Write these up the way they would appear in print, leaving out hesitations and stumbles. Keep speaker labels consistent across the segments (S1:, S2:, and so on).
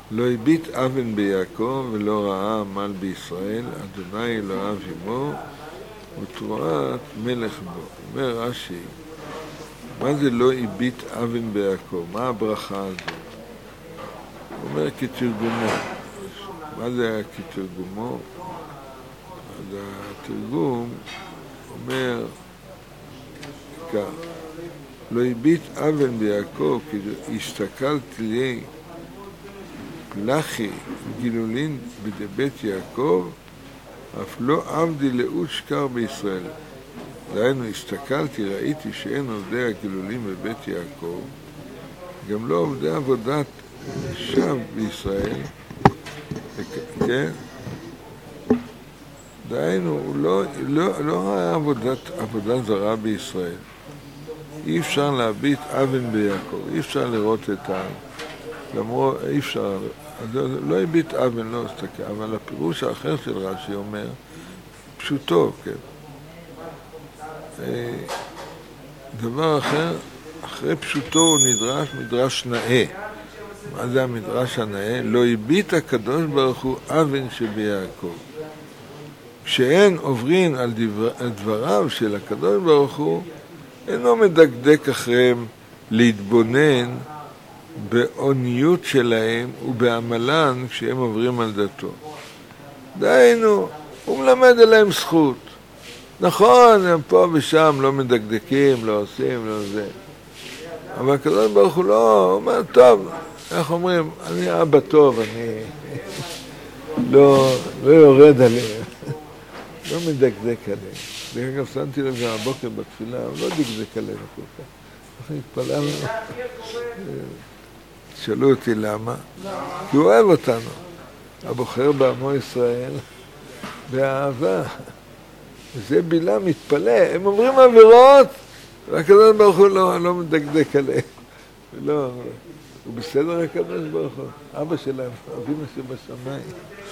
S1: לא הביט אבן ביעקב ולא ראה עמל בישראל, אדוני אלוהיו עמו ותרועת מלך בו. אומר רש"י, מה זה לא הביט אבן ביעקב? מה הברכה הזו? הוא אומר כתרגומו. מה זה היה כתרגומו? אז התרגום אומר כך, לא הביט אבן ביעקב, כי הסתכלתי לי לחי גילולין בבית יעקב, אף לא עבדי לאות שקר בישראל. דהיינו, הסתכלתי, ראיתי שאין עובדי הגילולים בבית יעקב, גם לא עובדי עבודת שווא בישראל, כן? דהיינו, הוא לא ראה עבודה זרה בישראל. אי אפשר להביט אבן ביעקב, אי אפשר לראות את למרות, אי אפשר, לא הביט אבן, לא הסתכל, אבל הפירוש האחר של רש"י אומר, פשוטו, כן. דבר אחר, אחרי פשוטו הוא נדרש מדרש נאה. מה זה המדרש הנאה? לא הביט הקדוש ברוך הוא אבן שביעקב. כשאין עוברין על דבריו של הקדוש ברוך הוא, אינו מדקדק אחריהם להתבונן בעוניות שלהם ובעמלן כשהם עוברים על דתו. דהיינו, הוא מלמד עליהם זכות. נכון, הם פה ושם לא מדקדקים, לא עושים, לא זה. אבל הקדוש ברוך הוא לא, הוא אומר, טוב, איך אומרים, אני אבא טוב, אני לא יורד עליהם, לא מדקדק עליהם. דרך אגב, שמתי לב הבוקר בתפילה, הוא לא דקדק עליהם כל כך. אנחנו התפללנו, שאלו אותי למה, כי הוא אוהב אותנו. הבוחר בעמו ישראל באהבה. וזה בילה מתפלא, הם אומרים עבירות, והקדוש ברוך הוא לא מדקדק עליהם. ולא, הוא בסדר הקדוש ברוך הוא, אבא שלהם, אבינו שבשמיים.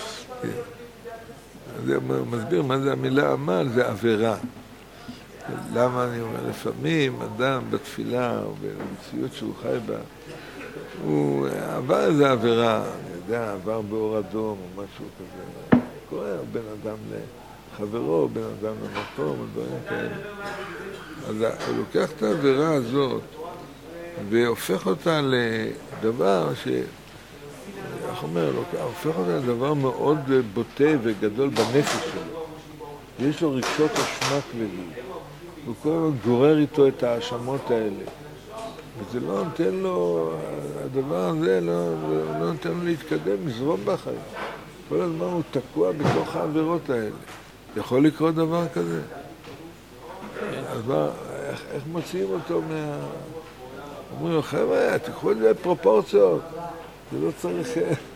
S1: אז הוא מסביר מה זה המילה עמל, זה עבירה. למה אני אומר, לפעמים אדם בתפילה או במציאות שהוא חי בה, הוא עבר איזו עבירה, אני יודע, עבר באור אדום או משהו כזה. קורה בין אדם לחברו, בין אדם למקום, דברים כאלה. אז הוא לוקח את העבירה הזאת והופך אותה לדבר איך אומר, הופך אותה לדבר מאוד בוטה וגדול בנפש שלו. יש לו רגשות אשמה כבדים. הוא כל הזמן גורר איתו את האשמות האלה. וזה לא נותן לו, הדבר הזה לא נותן לו להתקדם, לזרום בחיים. כל הזמן הוא תקוע בתוך העבירות האלה. יכול לקרות דבר כזה? אז מה, איך מוציאים אותו אומרים לו, חבר'ה, תקחו את זה בפרופורציות. זה לא צריך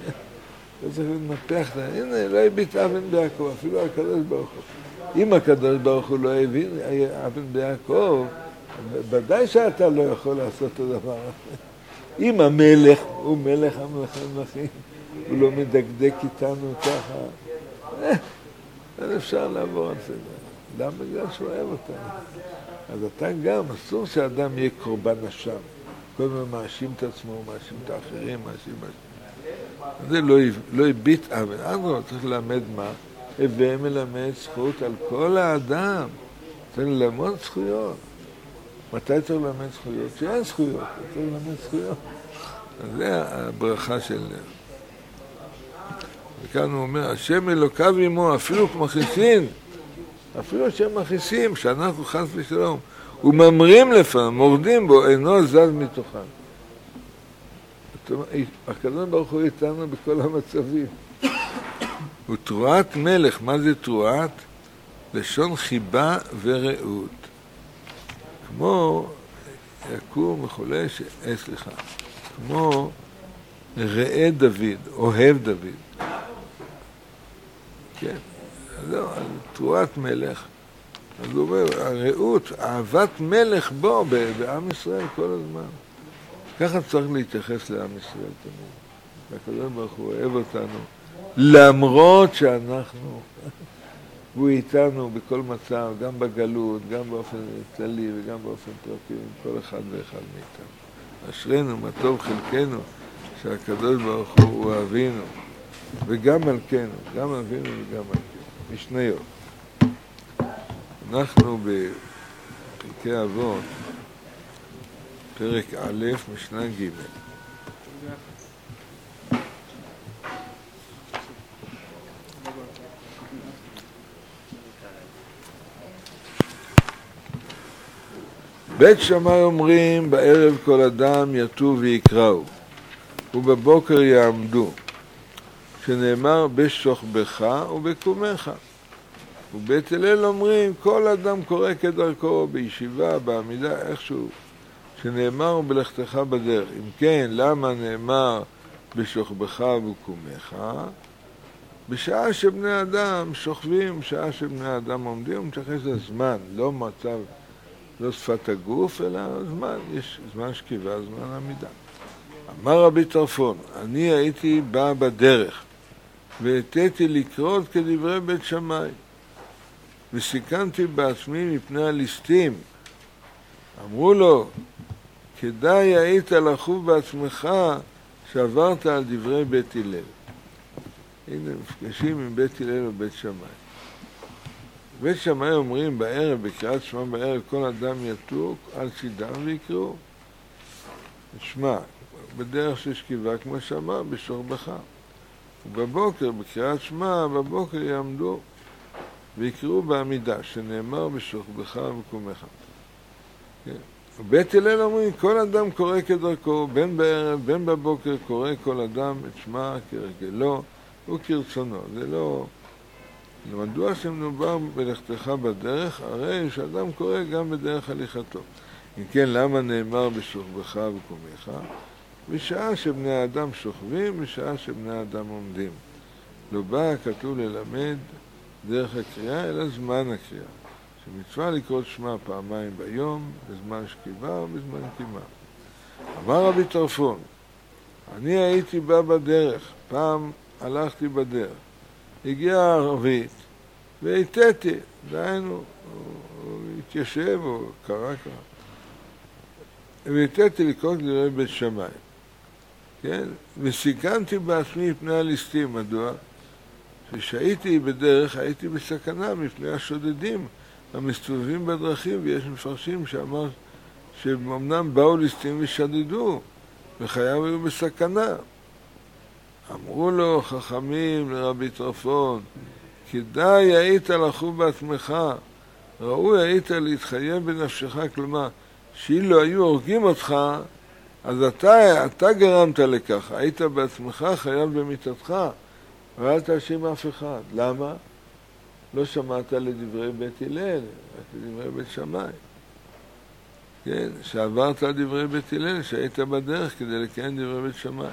S1: לנפח. הנה, לא הביט אבן ביעקב, אפילו הקדוש ברוך הוא. אם הקדוש ברוך הוא לא הבין אבן ביעקב, ודאי שאתה לא יכול לעשות את הדבר הזה. אם המלך הוא מלך המלכים, הוא לא מדקדק איתנו ככה, אז אפשר לעבור על זה. למה? בגלל שהוא אוהב אותנו. אז אתה גם, אסור שאדם יהיה קורבן אשם. כל הזמן מאשים את עצמו, מאשים את האחרים, מאשים. זה לא הביט אבן. אז צריך ללמד מה? הווה מלמד זכות על כל האדם. צריך ללמוד זכויות. מתי צריך ללמד זכויות? שאין זכויות. צריך ללמד זכויות. אז זה הברכה של... וכאן הוא אומר, השם אלוקיו עמו, אפילו מכניסים, אפילו שהם מכניסים, שאנחנו חס ושלום, וממרים לפעמים, מורדים בו, אינו זז מתוכם. הקדוש ברוך הוא איתנו בכל המצבים. הוא תרועת מלך. מה זה תרועת? לשון חיבה ורעות. כמו יקום וכולי, כמו ראה דוד, אוהב דוד. כן, אז לא, תרועת מלך. אז הוא אומר, הרעות, אהבת מלך בו, בעם ישראל כל הזמן. ככה צריך להתייחס לעם ישראל תמיד. והקדוש ברוך הוא אוהב אותנו, למרות שאנחנו, והוא איתנו בכל מצב, גם בגלות, גם באופן כללי וגם באופן פרטי, כל אחד ואחד מאיתנו. אשרינו, מה טוב חלקנו, שהקדוש ברוך הוא אבינו, וגם מלכנו, גם אבינו וגם מלכנו, משניות. אנחנו בפרקי אבות, פרק א', משנה ג'. בית שמאי אומרים, בערב כל אדם יתו ויקראו, ובבוקר יעמדו, שנאמר בשוכבך ובקומך. ובית הלל אומרים, כל אדם קורא כדרכו, בישיבה, בעמידה, איכשהו, שנאמר בלכתך בדרך. אם כן, למה נאמר בשוכבך ובקומך? בשעה שבני אדם שוכבים, בשעה שבני אדם עומדים, הוא מתייחס לזמן, לא מצב, לא שפת הגוף, אלא זמן, יש זמן שכיבה, זמן עמידה. אמר רבי טרפון, אני הייתי בא בדרך, והתתי לקרות כדברי בית שמאי, וסיכנתי בעצמי מפני הליסטים. אמרו לו, כדאי היית לחוב בעצמך שעברת על דברי בית הלל. הנה, מפגשים עם בית הלל ובית שמאי. בית שמאי אומרים בערב, בקריאת שמע בערב, כל אדם יתוק על צידם ויקראו. שמע, בדרך של שכיבה, כמו שאמר, בשוכבך. ובבוקר, בקריאת שמע, בבוקר יעמדו ויקראו בעמידה, שנאמר בשוכבך ובקומך. כן. בית הלל אומרים, כל אדם קורא כדרכו, בין בערב, בין בבוקר, קורא כל אדם את שמע כרגלו וכרצונו. זה לא... מדוע שמדובר בלכתך בדרך, הרי שאדם קורא גם בדרך הליכתו. אם כן, למה נאמר בשוכבך ובקומך? בשעה שבני האדם שוכבים, בשעה שבני האדם עומדים. לא בא כתוב ללמד דרך הקריאה, אלא זמן הקריאה. שמצווה לקרוא שמע פעמיים ביום, בזמן שכיבה ובזמן קימה. אמר רבי טרפון, אני הייתי בא בדרך, פעם הלכתי בדרך. הגיעה הערבית, והתתי, דהיינו, הוא התיישב או קרא ככה. והתתי לקרוא דברי בית שמאי. כן? וסיכנתי בעצמי מפני הליסטים. מדוע? כשהייתי בדרך, הייתי בסכנה מפני השודדים המסתובבים בדרכים, ויש מפרשים שאמר שאומנם באו ליסטים ושדדו, וחייו היו בסכנה. אמרו לו חכמים לרבי טרפון, כדאי היית לחוב בעצמך, ראוי היית להתחייב בנפשך, כלומר, שאילו היו הורגים אותך, אז אתה גרמת לכך, היית בעצמך חייב במיתתך, ואל תאשים אף אחד. למה? לא שמעת לדברי בית הלל, רק לדברי בית שמאי. כן, שעברת לדברי בית הלל, שהיית בדרך כדי לקיים דברי בית שמאי.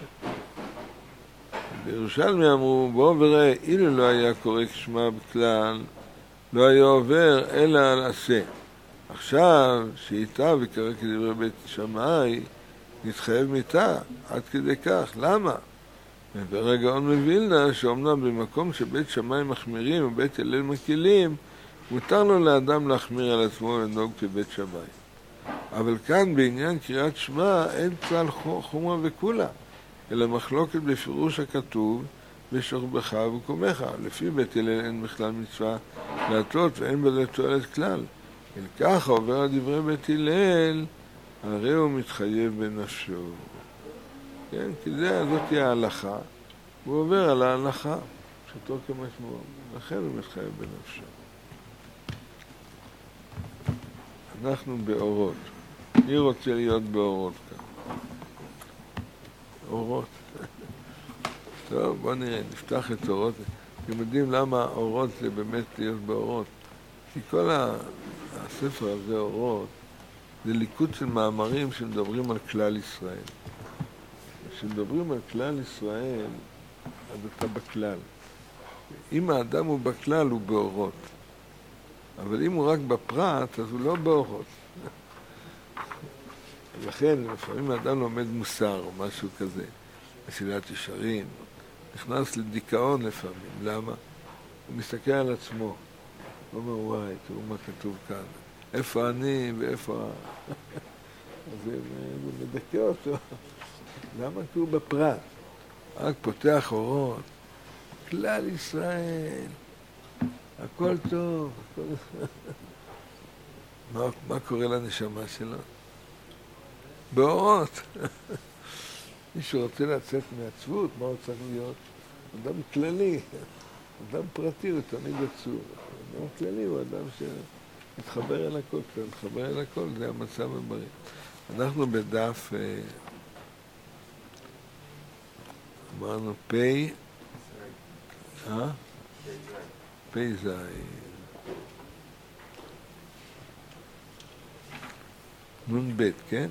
S1: בירושלמי אמרו, בוא וראה, אילו לא היה קורא כשמה בכלל, לא היה עובר אלא על עשה. עכשיו, שאיתה וקרא כדברי בית שמאי, נתחייב מיתה, עד כדי כך. למה? וברגעון מווילנה, שאומנם במקום שבית שמאי מחמירים ובית הלל מקילים, מותר לו לאדם להחמיר על עצמו ולנהוג כבית שמאי. אבל כאן בעניין קריאת שמע אין כלל חומרה וכולה, אלא מחלוקת בפירוש הכתוב בשוכבך ובקומך. לפי בית הלל אין בכלל מצווה להטות ואין בזה תועלת כלל. אל כך עובר על דברי בית הלל, הרי הוא מתחייב בנפשו. כן? כי זאת היא ההלכה, הוא עובר על ההלכה, פשוטו כמשמעו, לכן הוא מתחייב בנפשו. אנחנו באורות. מי רוצה להיות באורות כאן? אורות. טוב, בוא נראה, נפתח את אורות. אתם יודעים למה אורות זה באמת להיות באורות? כי כל הספר הזה, אורות, זה ליקוד של מאמרים שמדברים על כלל ישראל. כשמדברים על כלל ישראל, אז אתה בכלל. אם האדם הוא בכלל, הוא באורות. אבל אם הוא רק בפרט, אז הוא לא באורות. לכן, לפעמים האדם לומד מוסר או משהו כזה, מסילת ישרים, נכנס לדיכאון לפעמים. למה? הוא מסתכל על עצמו. הוא אומר, וואי, תראו מה כתוב כאן. איפה אני ואיפה... אז זה מדכא אותו. למה? כי הוא בפרט. רק פותח אורות. כלל ישראל. הכל טוב. מה קורה לנשמה שלו? באורות. מישהו רוצה לצאת מעצבות, מה הוא צריך להיות? אדם כללי. אדם פרטי הוא תמיד עצוב. אדם כללי הוא אדם שמתחבר אל הכל. מתחבר אל הכל, זה המצב הבריא. אנחנו בדף, אמרנו פי, פי זי. נון בית, כן?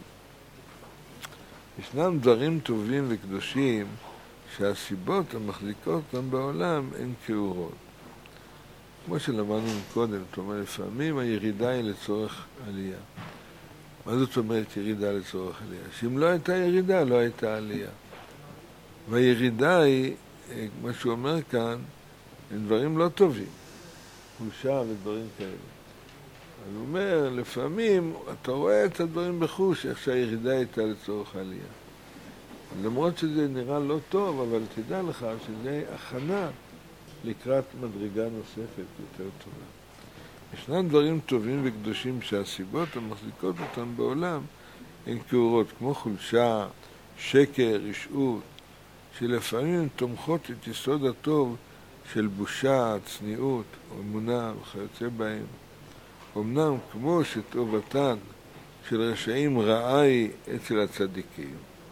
S1: ישנם דברים טובים וקדושים שהסיבות המחזיקות אותם בעולם הן כאורות. כמו שלמדנו קודם, זאת אומרת, לפעמים הירידה היא לצורך עלייה. מה זאת אומרת ירידה לצורך עלייה? שאם לא הייתה ירידה, לא הייתה עלייה. והירידה היא, כמו שהוא אומר כאן, הם דברים לא טובים. חולשה ודברים כאלה. אז הוא אומר, לפעמים אתה רואה את הדברים בחוש, איך שהירידה הייתה לצורך העלייה. למרות שזה נראה לא טוב, אבל תדע לך שזה הכנה לקראת מדרגה נוספת יותר טובה. ישנם דברים טובים וקדושים שהסיבות המחזיקות אותם בעולם הן כאורות, כמו חולשה, שקר, רשעות, שלפעמים הן תומכות את יסוד הטוב של בושה, צניעות, אמונה וכיוצא בהם. אמנם כמו שטובתן של רשעים רעה היא אצל הצדיקים,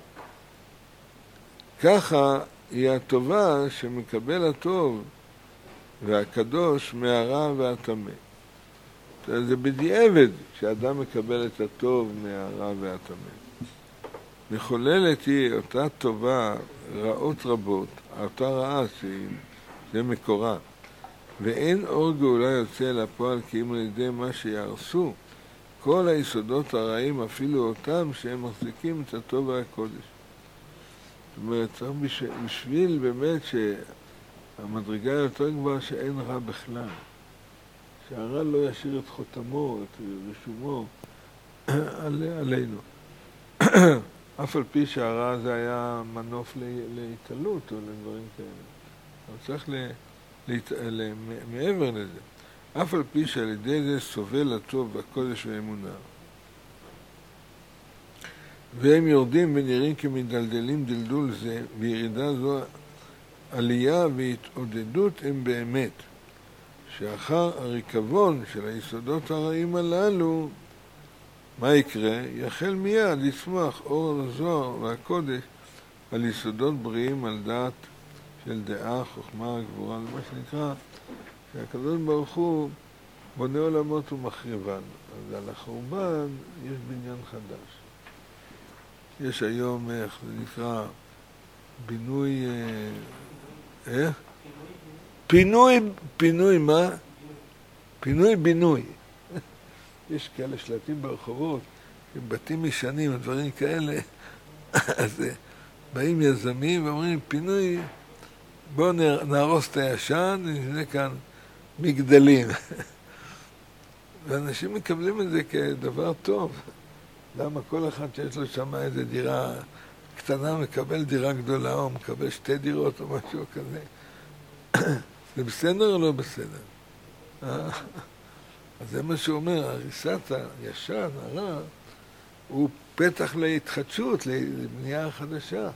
S1: ככה היא הטובה שמקבל הטוב והקדוש מהרע והטמא. זה בדיעבד שאדם מקבל את הטוב מהרע והטמא. מחוללת היא אותה טובה רעות רבות, אותה רעה שזה מקורה. ואין אור גאולה יוצא לפועל כי אם על ידי מה שיהרסו כל היסודות הרעים, אפילו אותם שהם מחזיקים את הטוב והקודש. זאת אומרת, צריך בשביל באמת שהמדרגה יותר גבוהה שאין רע בכלל. שהרע לא ישאיר את חותמו, את רשומו עלינו. אף על פי שהרע הזה היה מנוף להתעלות או לדברים כאלה. אבל צריך מעבר לזה. אף על פי שעל ידי זה סובל הטוב והקודש והאמונה. והם יורדים ונראים כמדלדלים דלדול זה, וירידה זו עלייה והתעודדות הם באמת. שאחר הריקבון של היסודות הרעים הללו, מה יקרה? יחל מיד לצמוח אור הזוהר והקודש על יסודות בריאים על דעת של דעה, חוכמה, גבורה, זה מה שנקרא, שהקדוש ברוך הוא בונה עולמות ומחריבן. אז על החורבן יש בניין חדש. יש היום, איך זה נקרא, בינוי, פינוי מה? פינוי. יש כאלה שלטים ברחובות, בתים ישנים ודברים כאלה, אז באים יזמים ואומרים, פינוי, בואו נהרוס את הישן, נבנה כאן מגדלים. ואנשים מקבלים את זה כדבר טוב. למה כל אחד שיש לו שם איזו דירה קטנה מקבל דירה גדולה, או מקבל 2 דירות או משהו כזה. זה בסדר או לא בסדר? אז זה מה שהוא אומר, הריסת הישן, הרע, הוא פתח להתחדשות, לבנייה חדשה.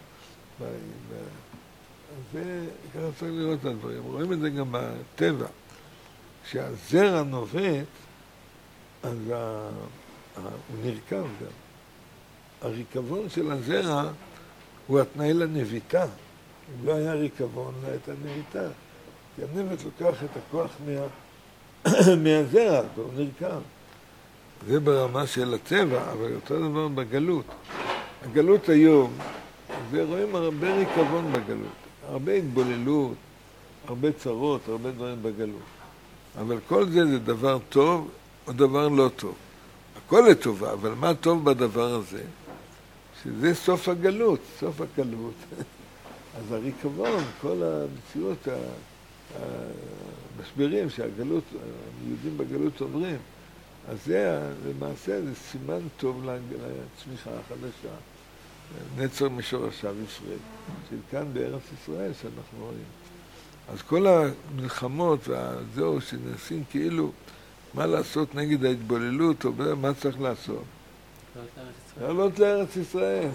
S1: זה ככה צריך לראות את הדברים. רואים את זה גם בטבע. כשהזרע נובט, אז הוא נרקב גם. הריקבון של הזרע הוא התנאי לנביטה. אם לא היה ריקבון, לא הייתה נביטה. כי הנבט לוקח את הכוח מהזרע, והוא נרקב. זה ברמה של הטבע, אבל אותו דבר בגלות. הגלות היום, ורואים הרבה ריקבון בגלות. הרבה התבוללות, הרבה צרות, הרבה דברים בגלות. אבל כל זה זה דבר טוב או דבר לא טוב. הכל לטובה, אבל מה טוב בדבר הזה? שזה סוף הגלות, סוף הגלות. אז הריקבון, כל המציאות, המשברים שהגלות, היהודים בגלות עוברים, אז זה למעשה זה סימן טוב לצמיחה החדשה. נצר משורשיו ישראל, של כאן בארץ ישראל שאנחנו רואים. אז כל המלחמות והזהו שנעשים כאילו מה לעשות נגד ההתבוללות, או מה צריך לעשות? לעלות לארץ ישראל.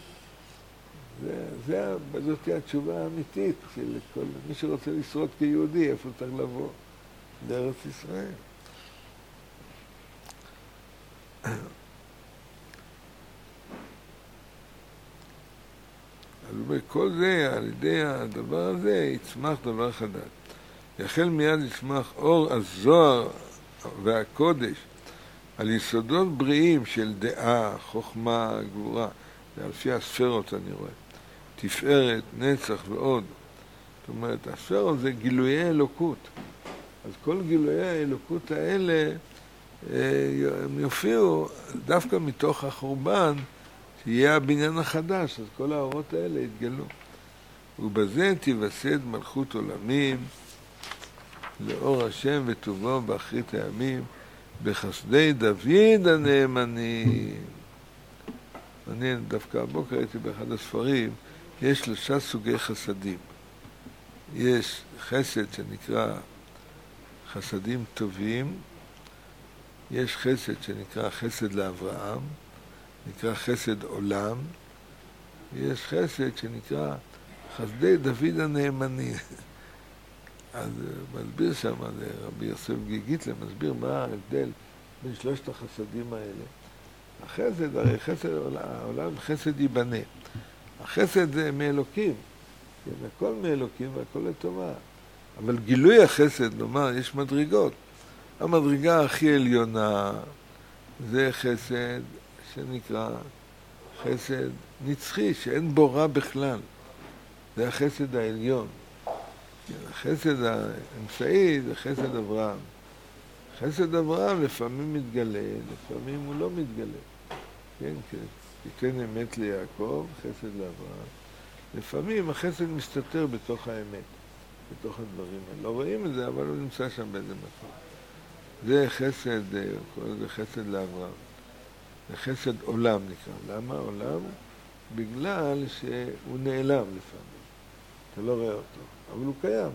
S1: זאת התשובה האמיתית של כל מי שרוצה לשרוד כיהודי, איפה צריך לבוא? לארץ ישראל. אז בכל זה, על ידי הדבר הזה, יצמח דבר חדש. יחל מיד לצמח אור הזוהר והקודש על יסודות בריאים של דעה, חוכמה, גבורה, זה לפי הספרות אני רואה, תפארת, נצח ועוד. זאת אומרת, הספרות זה גילויי אלוקות. אז כל גילויי האלוקות האלה הם יופיעו דווקא מתוך החורבן, שיהיה הבניין החדש, אז כל האורות האלה יתגלו. ובזה תיווסד מלכות עולמים, לאור השם וטובו באחרית הימים, בחסדי דוד הנאמני. אני דווקא הבוקר הייתי באחד הספרים, יש 3 סוגי חסדים. יש חסד שנקרא חסדים טובים, יש חסד שנקרא חסד לאברהם, נקרא חסד עולם, יש חסד שנקרא חסדי דוד הנאמני. אז מסביר שם, רבי יוסף גיגיטלה, מסביר מה ההבדל בין 3 החסדים האלה. החסד, הרי חסד העולם חסד ייבנה. החסד זה מאלוקים, כן, הכל מאלוקים והכל לטובה. אבל גילוי החסד, נאמר, יש מדרגות. המדרגה הכי עליונה זה חסד שנקרא חסד נצחי, שאין בו רע בכלל. זה החסד העליון. החסד האמצעי זה חסד אברהם. חסד אברהם לפעמים מתגלה, לפעמים הוא לא מתגלה. כן, כן. תיתן אמת ליעקב, חסד לאברהם. לפעמים החסד מסתתר בתוך האמת, בתוך הדברים האלה. לא רואים את זה, אבל הוא נמצא שם באיזה מקום. זה חסד, זה חסד לאברהם. זה חסד עולם נקרא. למה עולם? בגלל שהוא נעלם לפעמים. אתה לא רואה אותו. אבל הוא קיים.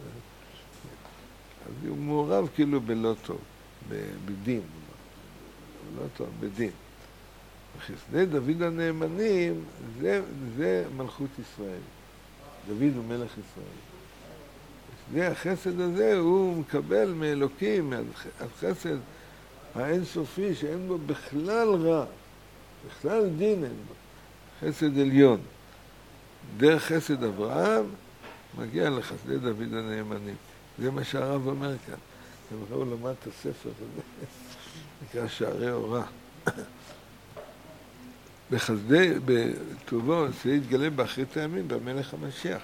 S1: אז הוא מעורב כאילו בלא טוב, בדין. לא טוב, בדין. וחסדי דוד הנאמנים, זה מלכות ישראל. דוד הוא מלך ישראל. חסדי החסד הזה הוא מקבל מאלוקים, החסד האינסופי שאין בו בכלל רע, בכלל דין אין בו. חסד עליון. דרך חסד אברהם מגיע לחסדי דוד הנאמנים. זה מה שהרב אומר כאן. הוא למד את הספר הזה, נקרא שערי אורה. בחסדי, בטובו, זה יתגלה באחרית הימים, במלך המשיח.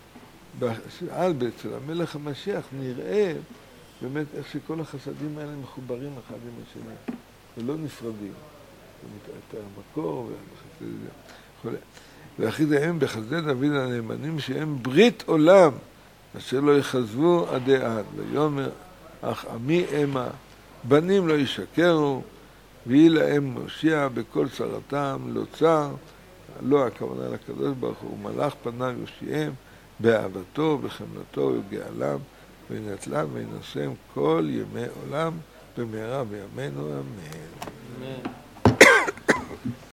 S1: אצל המלך המשיח נראה באמת איך שכל החסדים האלה מחוברים אחד עם השני, ולא נפרדים. את המקור והחסד. ואחרית הימים בחסדי דוד הנאמנים שהם ברית עולם, אשר לא יחזבו עדי עד. ויאמר, אך עמי המה, בנים לא ישקרו, ויהי להם מושיע בכל צרתם, לא צר, לא הכוונה לקדוש ברוך הוא, מלאך פניו יושיעם, באהבתו, בחמלתו וגאלם, וינצלם וינשם כל ימי עולם, במהרה בימינו אמן.